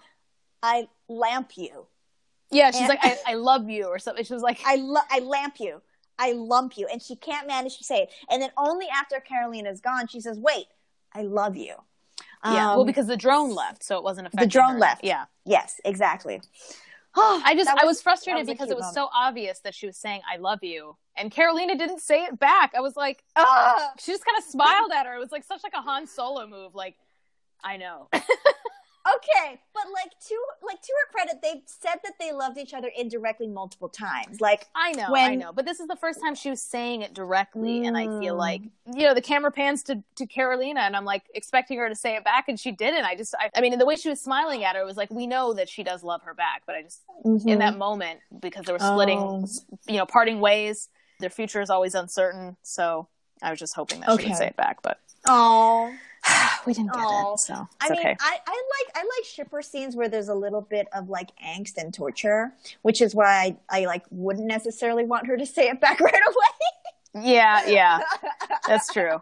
I lamp you. Yeah, she's and, like, I, I love you or something. She was like, I, lo- I lamp you. I lump you. And she can't manage to say it. And then only after Carolina's gone, she says, wait, I love you. Yeah, um, well, because the drone left, so it wasn't affecting The drone her. left. Yeah. Yes, exactly. I just, was, I was frustrated was because it was moment. so obvious that she was saying, I love you. And Carolina didn't say it back. I was like, uh, she just kind of smiled at her. It was like such like a Han Solo move. Like, I know. Okay, Okay, but like to like to her credit, they've said that they loved each other indirectly multiple times. Like I know, when... I know, but this is the first time she was saying it directly, mm. and I feel like, you know, the camera pans to, to Carolina, and I'm like expecting her to say it back, and she didn't. I just, I, I mean, the way she was smiling at her, it was like, we know that she does love her back, but I just, mm-hmm. in that moment, because they were splitting, oh. you know, parting ways, their future is always uncertain, so I was just hoping that okay. she would say it back, but oh. we didn't get Aww. it, so it's I mean, okay. I, I like I like shipper scenes where there's a little bit of like angst and torture, which is why I, I like wouldn't necessarily want her to say it back right away. Yeah, yeah, that's true.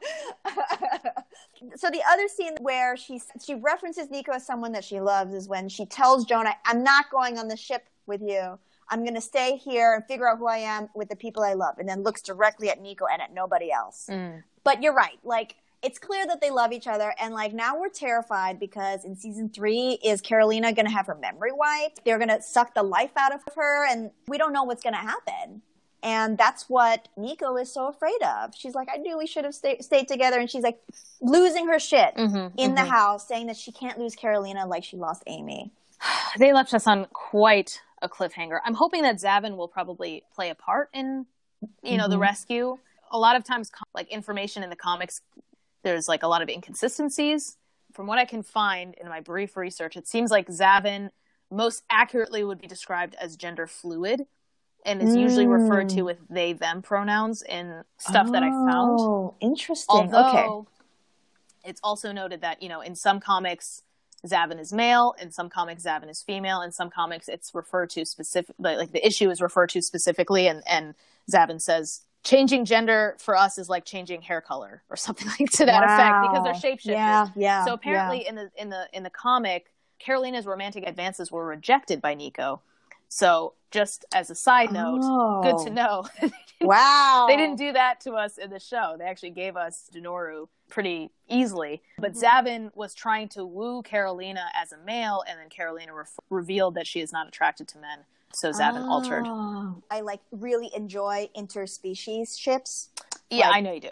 So the other scene where she she references Nico as someone that she loves is when she tells Jonah, "I'm not going on the ship with you. I'm going to stay here and figure out who I am with the people I love," and then looks directly at Nico and at nobody else. Mm. But you're right, like. It's clear that they love each other, and like now we're terrified because in season three, is Carolina going to have her memory wiped? They're going to suck the life out of her, and we don't know what's going to happen. And that's what Nico is so afraid of. She's like, I knew we should have stay- stayed together, and she's like losing her shit mm-hmm, in mm-hmm. the house, saying that she can't lose Carolina like she lost Amy. They left us on quite a cliffhanger. I'm hoping that Zavin will probably play a part in, you know, mm-hmm. the rescue. A lot of times, like information in the comics, there's like a lot of inconsistencies. From what I can find in my brief research, it seems like Zavin most accurately would be described as gender fluid and is mm. usually referred to with they, them pronouns in stuff oh, that I found. Oh, interesting. Although, okay. It's also noted that, you know, in some comics, Zavin is male, in some comics, Zavin is female, in some comics, it's referred to specific, like, like the issue is referred to specifically, and, and Zavin says, changing gender for us is like changing hair color or something like to that wow. effect because they're shapeshifters. Yeah, yeah. So apparently yeah. in the in the in the comic, Carolina's romantic advances were rejected by Nico. So just as a side note, oh. good to know. Wow. They didn't do that to us in the show. They actually gave us Denoru pretty easily. But mm-hmm. Zavin was trying to woo Carolina as a male, and then Carolina re- revealed that she is not attracted to men. So Zavin oh. altered. I like really enjoy interspecies ships. Yeah, like... I know you do.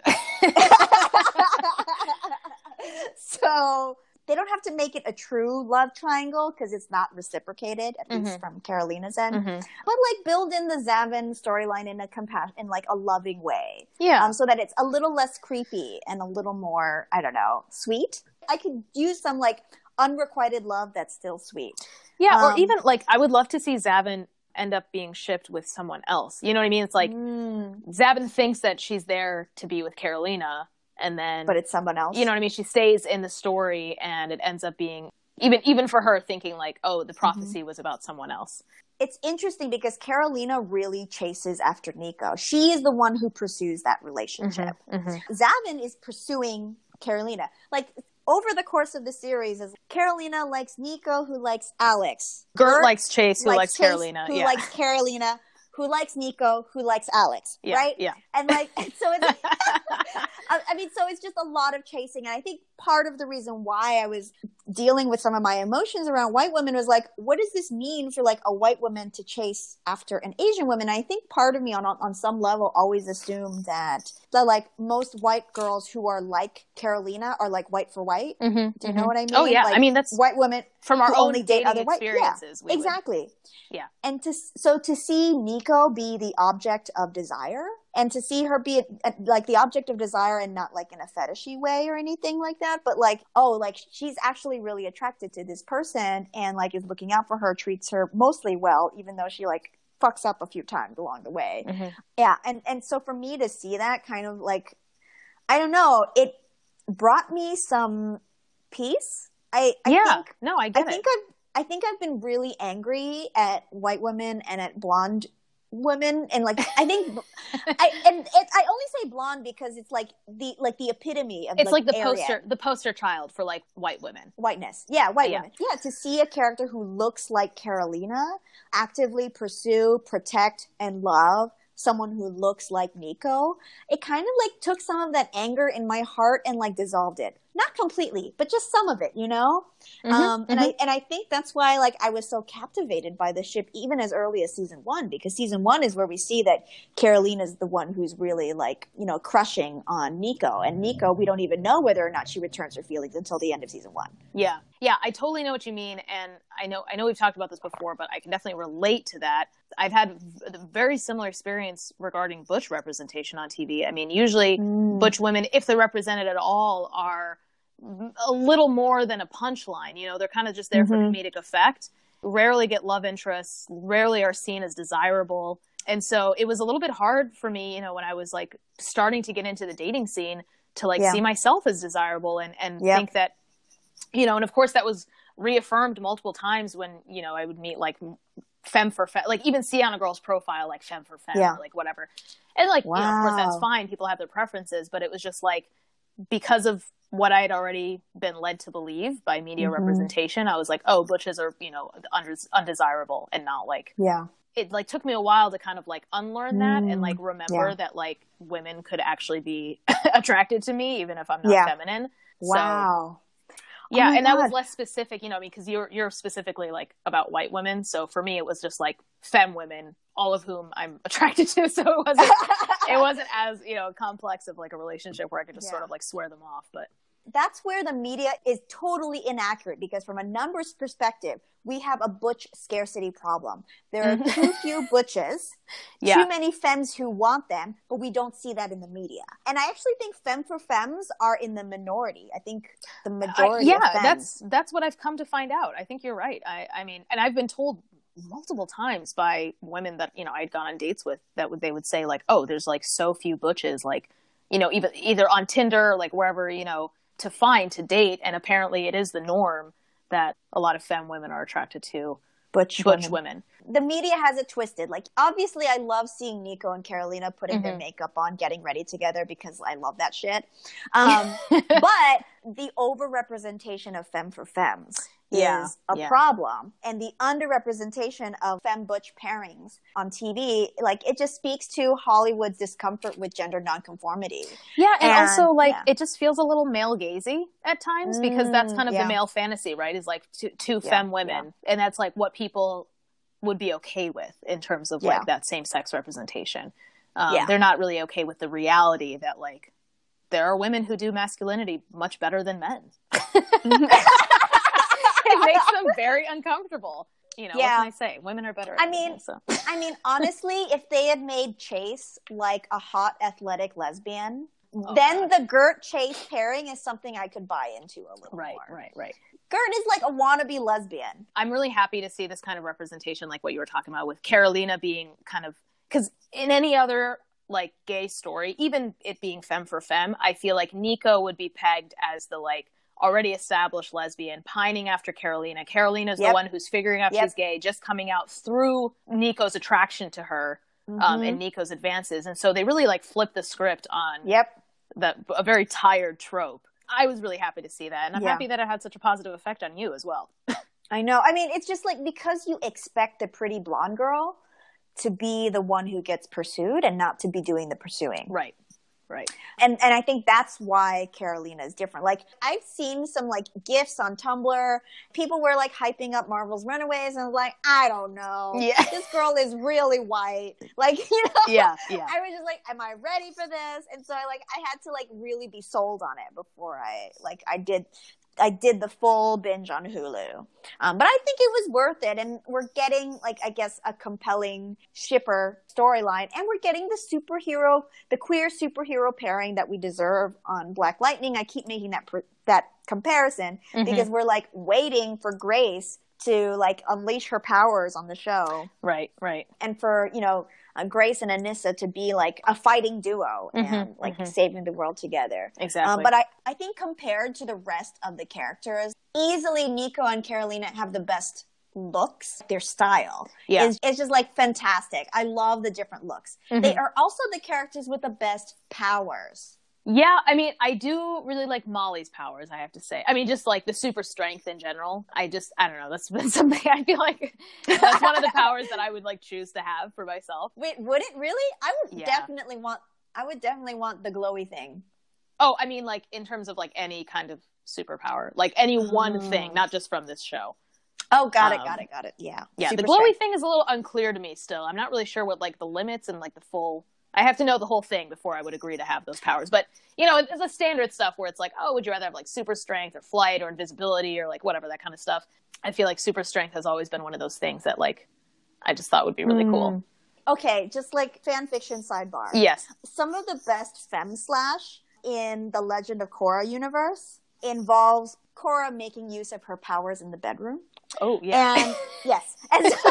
So they don't have to make it a true love triangle because it's not reciprocated, at mm-hmm. least from Carolina's end. Mm-hmm. But like build in the Zavin storyline in a compa- in like a loving way. Yeah. Um, so that it's a little less creepy and a little more, I don't know, sweet. I could use some like unrequited love that's still sweet. Yeah, um, or even like I would love to see Zavin end up being shipped with someone else. You know what I mean? It's like mm. Zavin thinks that she's there to be with Carolina, and then but it's someone else. You know what I mean? She stays in the story, and it ends up being even even for her thinking like, oh, the prophecy mm-hmm. was about someone else. It's interesting because Carolina really chases after Nico. She is the one who pursues that relationship. Mm-hmm. Mm-hmm. Zavin is pursuing Carolina. Like over the course of the series, is Carolina likes Nico, who likes Alex. Gert, Gert likes Chase, who likes, likes Chase, Carolina. Who yeah. likes Carolina, who likes Nico, who likes Alex. Yeah, right? Yeah. And like, so it's, I mean, so it's just a lot of chasing. And I think part of the reason why I was dealing with some of my emotions around white women was like, what does this mean for like a white woman to chase after an Asian woman? And I think part of me on on some level always assumed that that like most white girls who are like Carolina are like white for white. Mm-hmm, Do you mm-hmm. know what I mean? Oh yeah, like, I mean that's white women from our who own only date other white experiences. Yeah, exactly. Would, yeah, and to so to see Nico be the object of desire. And to see her be a, a, like the object of desire and not like in a fetishy way or anything like that, but like, oh, like she's actually really attracted to this person and like is looking out for her, treats her mostly well, even though she like fucks up a few times along the way. Mm-hmm. Yeah. And, and so for me to see that kind of like, I don't know, it brought me some peace. I, I yeah, think, no, I get I think it. I've, I think I've been really angry at white women and at blonde women, and like I think I and it, I only say blonde because it's like the like the epitome of it's like, like the Aryan. poster the poster child for like white women, whiteness. Yeah, white yeah. women. Yeah, to see a character who looks like Carolina actively pursue, protect, and love someone who looks like Nico, it kind of like took some of that anger in my heart and like dissolved it. Not completely, but just some of it, you know? Mm-hmm, um, and mm-hmm. I and I think that's why like I was so captivated by the ship even as early as season one, because season one is where we see that Carolina is the one who's really like, you know, crushing on Nico. And Nico, we don't even know whether or not she returns her feelings until the end of season one. Yeah. Yeah, I totally know what you mean. And I know I know we've talked about this before, but I can definitely relate to that. I've had a very similar experience regarding butch representation on T V. I mean, usually mm. butch women, if they're represented at all, are a little more than a punchline. You know, they're kind of just there mm-hmm. for comedic effect, rarely get love interests, rarely are seen as desirable. And so it was a little bit hard for me, you know, when I was like starting to get into the dating scene to like yeah. see myself as desirable and, and yeah. think that, you know, and of course that was reaffirmed multiple times when, you know, I would meet like femme for femme, like even see on a girl's profile, like femme for femme, yeah. or like whatever. And like, wow. you know, of course that's fine. People have their preferences, but it was just like, because of what I had already been led to believe by media mm-hmm. representation, I was like, oh, butches are, you know, undes- undesirable and not like, yeah. It like took me a while to kind of like unlearn that mm, and like remember yeah. that like women could actually be attracted to me even if I'm not yeah. feminine. Wow. So, yeah, oh and God. that was less specific, you know, because you're you're specifically like about white women. So for me, it was just like femme women, all of whom I'm attracted to. So it wasn't it wasn't as, you know, complex of like a relationship where I could just yeah. sort of like swear them off. But that's where the media is totally inaccurate, because from a numbers perspective, we have a butch scarcity problem. There are mm-hmm. too few butches, yeah. too many femmes who want them, but we don't see that in the media. And I actually think femme for femmes are in the minority. I think the majority uh, yeah, of femmes. that's that's what I've come to find out. I think you're right. I, I mean, and I've been told multiple times by women that, you know, I'd gone on dates with that would they would say like, oh, there's like so few butches, like, you know, even either on Tinder or like wherever, you know, to find, to date. And apparently it is the norm that a lot of femme women are attracted to butch, butch women. women. The media has it twisted. Like, obviously I love seeing Nico and Carolina putting mm-hmm. their makeup on, getting ready together, because I love that shit. Um, but the overrepresentation of femme for femmes yeah. is a yeah. problem. And the underrepresentation of femme butch pairings on T V, like, it just speaks to Hollywood's discomfort with gender nonconformity. Yeah, and, and also, like, yeah. it just feels a little male-gazy at times, because that's kind of mm, yeah. the male fantasy, right? Is like two, two yeah. femme women. Yeah. And that's like what people would be okay with in terms of like yeah. that same-sex representation. Um, yeah. They're not really okay with the reality that like there are women who do masculinity much better than men. It makes them very uncomfortable. You know, yeah. what can I say? Women are better at I mean, men, so. I mean, honestly, if they had made Chase like a hot athletic lesbian, oh, then gosh. the Gert Chase pairing is something I could buy into a little right, more. Right, right, right. Gert is like a wannabe lesbian. I'm really happy to see this kind of representation, like what you were talking about with Carolina being kind of, because in any other like gay story, even it being femme for femme, I feel like Nico would be pegged as the like already established lesbian pining after Carolina. Carolina's yep. the one who's figuring out yep. she's gay, just coming out through Nico's attraction to her mm-hmm. um, and Nico's advances. And so they really like flipped the script on yep. that a very tired trope. I was really happy to see that. And I'm yeah. happy that it had such a positive effect on you as well. I know. I mean, it's just like, because you expect the pretty blonde girl to be the one who gets pursued and not to be doing the pursuing. Right. Right. And and I think that's why Carolina is different. Like, I've seen some like GIFs on Tumblr. People were like hyping up Marvel's Runaways, and I was like, I don't know. Yeah. This girl is really white. Like, you know. Yeah. Yeah. I was just like, am I ready for this? And so I like I had to like really be sold on it before I like I did I did the full binge on Hulu. Um, but I think it was worth it. And we're getting, like, I guess, a compelling shipper storyline. And we're getting the superhero, the queer superhero pairing that we deserve on Black Lightning. I keep making that pr- that comparison mm-hmm. because we're, like, waiting for Grace to, like, unleash her powers on the show. Right, right. And for, you know, uh, Grace and Anissa to be like a fighting duo and mm-hmm, like mm-hmm. saving the world together. Exactly. Um, but I, I think compared to the rest of the characters, easily Nico and Carolina have the best looks. Their style yeah. is, is just like fantastic. I love the different looks. Mm-hmm. They are also the characters with the best powers. Yeah, I mean, I do really like Molly's powers, I have to say. I mean, just like the super strength in general. I just, I don't know, that's been something I feel like that's one of the powers that I would like choose to have for myself. Wait, would it really? I would Yeah. definitely want, I would definitely want the glowy thing. Oh, I mean, like in terms of like any kind of superpower, like any one Oh. thing, not just from this show. Oh, got it, Um, got it, got it. Yeah. Yeah, Super the glowy strength. thing is a little unclear to me still. I'm not really sure what like the limits and like the full. I have to know the whole thing before I would agree to have those powers. But, you know, it's a standard stuff where it's like, oh, would you rather have like super strength or flight or invisibility or like whatever, that kind of stuff. I feel like super strength has always been one of those things that like I just thought would be really Mm. cool. Okay, just like fan fiction sidebar. Yes. Some of the best fem slash in the Legend of Korra universe involves Korra making use of her powers in the bedroom. Oh, yeah. And yes. And, so,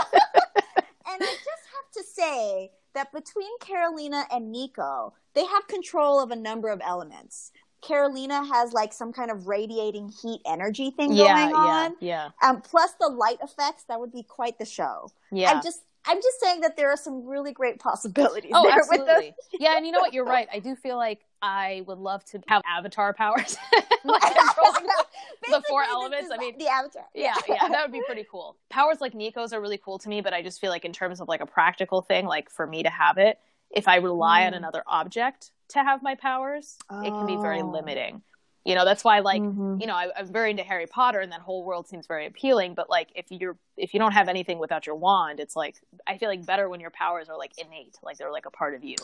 and I just have to say that between Carolina and Nico, they have control of a number of elements. Carolina has like some kind of radiating heat energy thing yeah, going on. Yeah, Um, plus the light effects, that would be quite the show. yeah. I'm just I'm just saying that there are some really great possibilities Oh, there with absolutely. Yeah, and you know what? You're right. I do feel like I would love to have avatar powers. Like the, controlling the, the Basically, four this elements. is I mean, the Avatar. yeah, yeah, that would be pretty cool. Powers like Nico's are really cool to me, but I just feel like in terms of like a practical thing, like for me to have it, if I rely Mm. on another object to have my powers, it can be very Oh. limiting. You know, that's why like, Mhm. you know, I, I'm very into Harry Potter and that whole world seems very appealing, but like if you're, if you don't have anything without your wand, it's like, I feel like better when your powers are like innate, like they're like a part of you.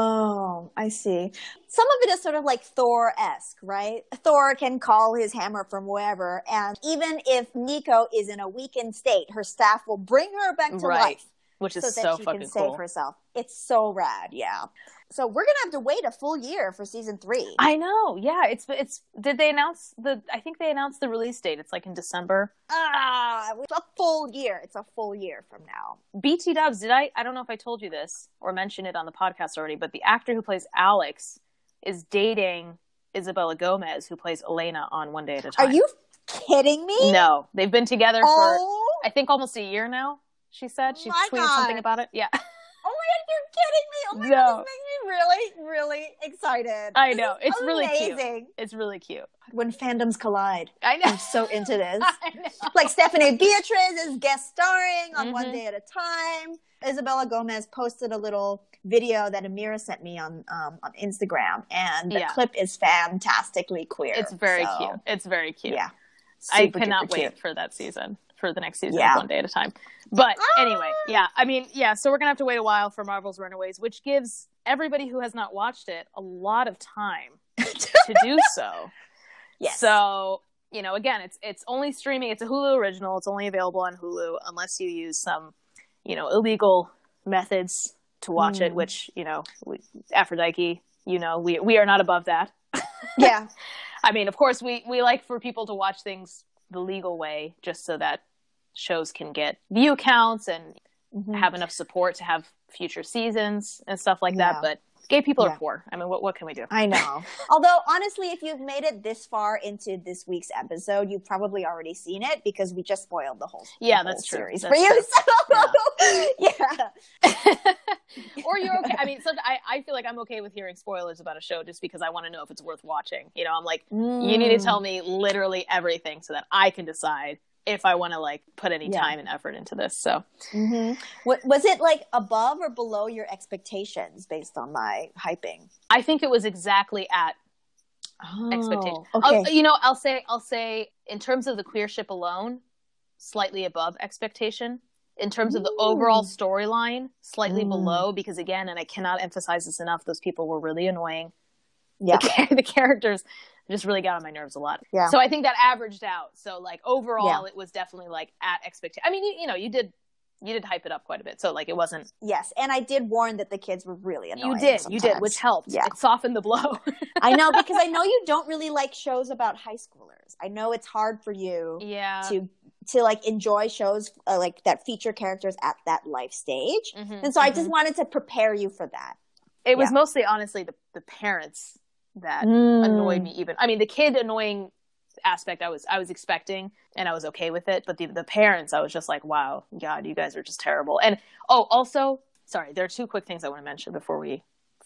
Oh, I see. Some of it is sort of like Thor-esque, right? Thor can call his hammer from wherever, and even if Nico is in a weakened state, her staff will bring her back to Right. life. Which is so so, that she fucking can save cool. herself. It's so rad, yeah. So we're gonna have to wait a full year for season three. I know. Yeah, it's it's. Did they announce the? I think they announced the release date. It's like in December. Ah, it's a full year. It's a full year from now. B T Dubs. Did I? I don't know if I told you this or mentioned it on the podcast already, but the actor who plays Alex is dating Isabella Gomez, who plays Elena on One Day at a Time. Are you kidding me? No, they've been together Oh, for I think almost a year now. She said she My tweeted God. something about it. Yeah, oh my god, you're kidding me! Oh my No. god, this makes me really, really excited. I This know. is It's really cute. amazing. it's really cute. When fandoms collide, I know. I'm so into this. I know. Like Stephanie Beatriz is guest starring on One Mhm. Day at a Time. Isabella Gomez posted a little video that Amira sent me on um, on Instagram, and the Yeah. clip is fantastically queer. It's very So, cute. It's very cute. Yeah, I Super cannot duper wait cute. for that season, for the next season Yeah. of One Day at a Time. But Ah! anyway, yeah, I mean, yeah, so we're going to have to wait a while for Marvel's Runaways, which gives everybody who has not watched it a lot of time to do so. Yes. So, you know, again, it's it's only streaming. It's a Hulu original. It's only available on Hulu unless you use some, you know, illegal methods to watch it, Mm. which, you know, we, Aphrodite, you know, we we are not above that. Yeah. I mean, of course, we, we like for people to watch things the legal way just so that shows can get view counts and Mhm. have enough support to have future seasons and stuff like Yeah. that. But gay people Yeah. are poor. I mean, what what can we do? I know. Although, honestly, if you've made it this far into this week's episode, you've probably already seen it because we just spoiled the whole, Yeah, the whole that's true. series That's for you. true. So, yeah. Or you're okay. I mean, so I, I feel like I'm okay with hearing spoilers about a show just because I want to know if it's worth watching. You know, I'm like, you need to tell me literally everything so that I can decide if I want to like put any Yeah. time and effort into this. So Mm-hmm. Was it like above or below your expectations based on my hyping? I think it was exactly at Oh, expectation. okay. I'll- you know, I'll say, I'll say in terms of the queer ship alone, slightly above expectation. In terms of the Ooh. overall storyline, slightly Mm. below, because again, and I cannot emphasize this enough, those people were really annoying. Yeah. The, the characters just really got on my nerves a lot. Yeah. So I think that averaged out. So like overall, Yeah. it was definitely like at expectation. I mean, you, you know, you did, you did hype it up quite a bit. So like it wasn't. Yes, and I did warn that the kids were really annoying. You did, you did, sometimes. which helped. Yeah. It softened the blow. I know, because I know you don't really like shows about high schoolers. I know it's hard for you yeah. to to like enjoy shows uh, like that feature characters at that life stage. Mhm, And so I mhm. just wanted to prepare you for that. It was yeah. mostly, honestly, the the parents that Mm. annoyed me. Even I mean, the kid annoying aspect, I was I was expecting, and I was okay with it. But the the parents, I was just like, wow, God, you guys are just terrible. And oh, also, sorry, there are two quick things I want to mention before we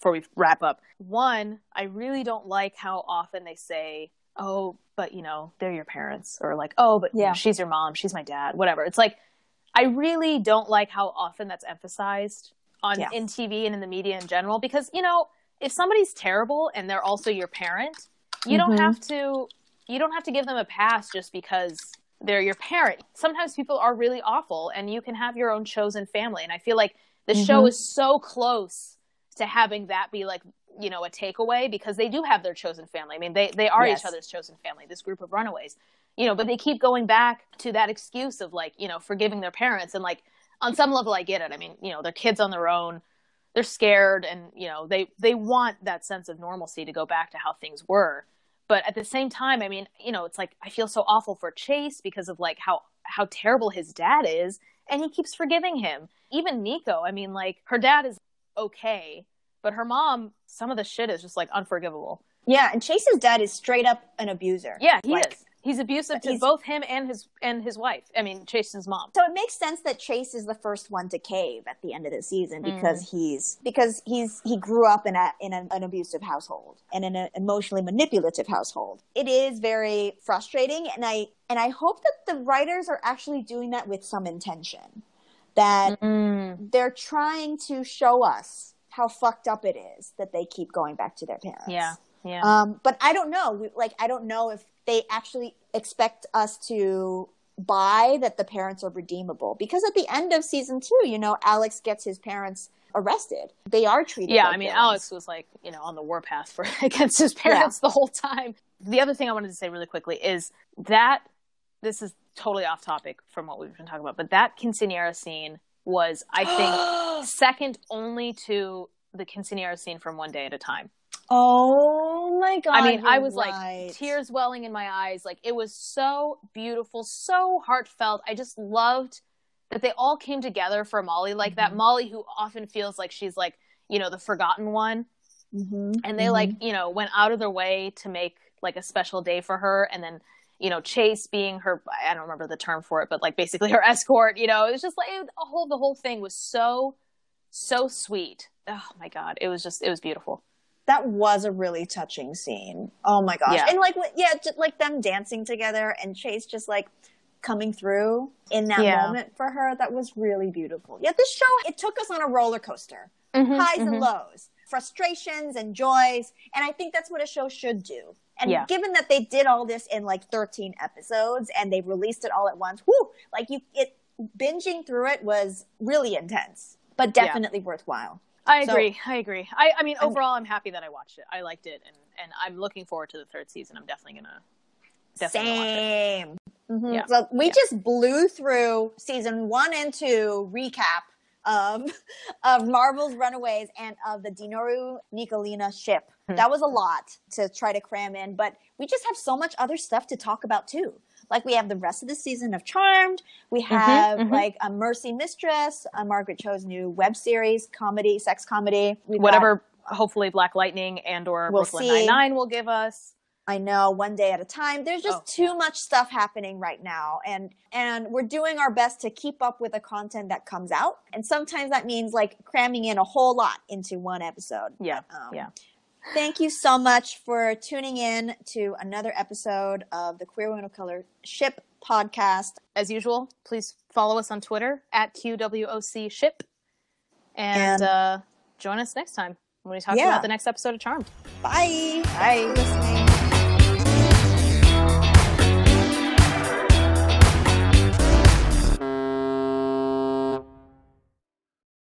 before we wrap up. One, I really don't like how often they say, oh, but, you know, they're your parents. Or like, oh, but yeah. you know, she's your mom, she's my dad, whatever. It's like, I really don't like how often that's emphasized on yeah. in T V and in the media in general. Because, you know, if somebody's terrible and they're also your parent, you mm-hmm. don't have to you don't have to give them a pass just because they're your parent. Sometimes people are really awful, and you can have your own chosen family. And I feel like the mm-hmm. show is so close to having that be like, you know, a takeaway, because they do have their chosen family. I mean, they, they are yes. each other's chosen family, this group of runaways, you know, but they keep going back to that excuse of like, you know, forgiving their parents. And like, on some level, I get it. I mean, you know, they're kids on their own, they're scared, and, you know, they, they want that sense of normalcy to go back to how things were. But at the same time, I mean, you know, it's like, I feel so awful for Chase because of like how, how terrible his dad is, and he keeps forgiving him. Even Nico, I mean, like, her dad is okay, but her mom, some of the shit is just like unforgivable. Yeah, and Chase's dad is straight up an abuser. Yeah, he like, is. He's abusive to he's, both him and his and his wife. I mean, Chase's mom. So it makes sense that Chase is the first one to cave at the end of the season because mm. he's because he's he grew up in a in a, an abusive household and in an emotionally manipulative household. It is very frustrating, and I and I hope that the writers are actually doing that with some intention. That mm. they're trying to show us how fucked up it is that they keep going back to their parents. Yeah, yeah. Um, but I don't know. Like, I don't know if they actually expect us to buy that the parents are redeemable. Because at the end of season two, you know, Alex gets his parents arrested. They are treated Yeah, like I mean, villains. Alex was like, you know, on the warpath for against his parents yeah. the whole time. The other thing I wanted to say really quickly is that, this is totally off topic from what we've been talking about, but that quinceañera scene was, I think, second only to the quinceañera scene from One Day at a Time. Oh my God. I mean, I was right. like tears welling in my eyes. Like, it was so beautiful, so heartfelt. I just loved that they all came together for Molly like mm-hmm. that. Molly, who often feels like she's like, you know, the forgotten one. Mm-hmm. And they mm-hmm. like, you know, went out of their way to make like a special day for her. And then, you know, Chase being her, I don't remember the term for it, but like basically her escort, you know, it was just like it, a whole, the whole thing was so, so sweet. Oh my God. It was just, it was beautiful. That was a really touching scene. Oh my gosh. Yeah. And like, yeah, just like them dancing together and Chase just like coming through in that yeah. moment for her. That was really beautiful. Yeah. This show, it took us on a roller coaster, mm-hmm, highs mm-hmm. and lows, frustrations and joys. And I think that's what a show should do. And yeah. given that they did all this in like thirteen episodes and they released it all at once, whoo, like you, it binging through it was really intense, but definitely yeah. worthwhile. I agree. So, I agree. I, I mean, overall, I'm happy that I watched it. I liked it, and, and I'm looking forward to the third season. I'm definitely gonna. Definitely same. Watch it. Mm-hmm. Yeah. So we yeah. just blew through season one and two recap of of Marvel's Runaways and of the Dinoru Nicolina ship. Mm-hmm. That was a lot to try to cram in, but we just have so much other stuff to talk about too. Like, we have the rest of the season of Charmed. We have, mm-hmm, mm-hmm. like, a Mercy Mistress, a Margaret Cho's new web series, comedy, sex comedy. We've Whatever, got, hopefully, Black Lightning and or we'll Brooklyn Nine-Nine will give us. I know, one day at a time. There's just oh. too much stuff happening right now. And, and we're doing our best to keep up with the content that comes out. And sometimes that means, like, cramming in a whole lot into one episode. Yeah, um, yeah. Thank you so much for tuning in to another episode of the Queer Women of Color Ship podcast. As usual, please follow us on Twitter at Q W O C Ship. And, and uh, join us next time when we talk yeah. about the next episode of Charmed. Bye. Bye. Thanks for listening.